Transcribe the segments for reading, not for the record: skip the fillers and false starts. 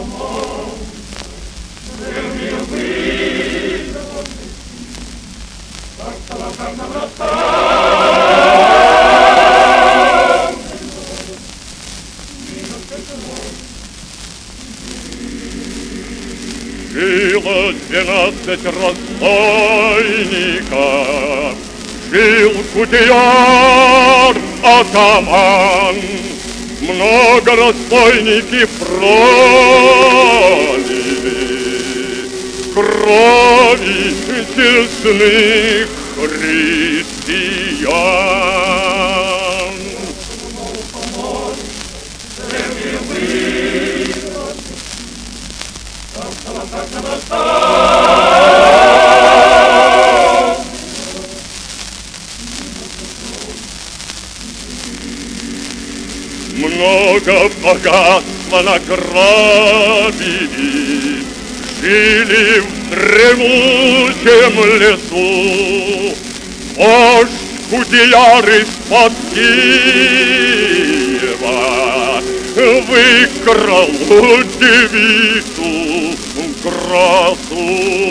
Жило 12 разбойников, жил Кудеяр атаман. Много разбойники пролили крови честных христиан. Много богатства награбили, жили в дремучем лесу. Вождь Кудеяр из-под Киева выкрал девицу красу.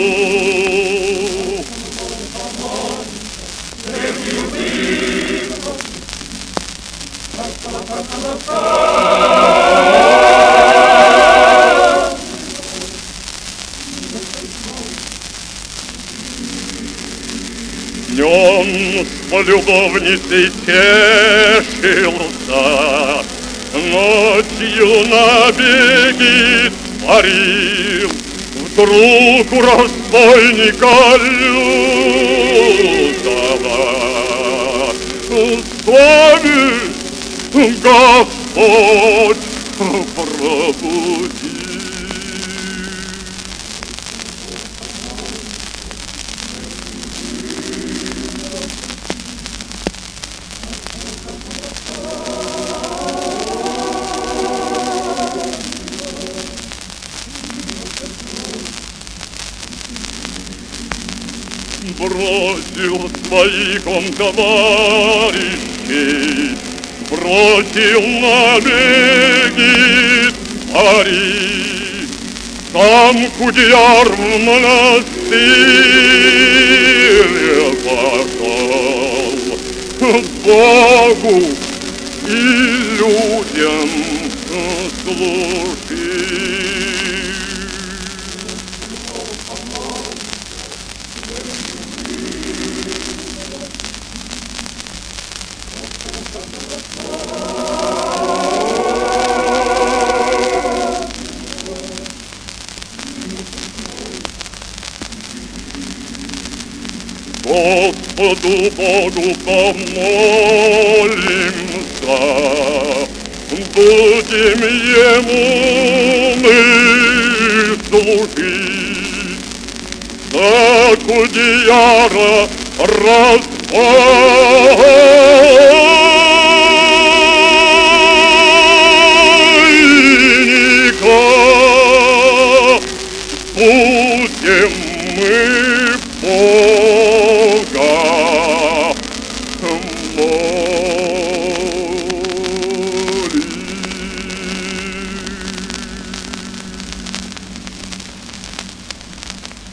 Днем с полюбовницей тешился, ночью набеги творил. Вдруг у разбойника лютого совесть Господь пробудил. Бросил своих он товарищей, бросил на береги твори. Сам Кудеяр в монастырь пошел, Богу и людям служить. Господу Богу помолимся, будем Ему мы служить. За Кудеяра разбойника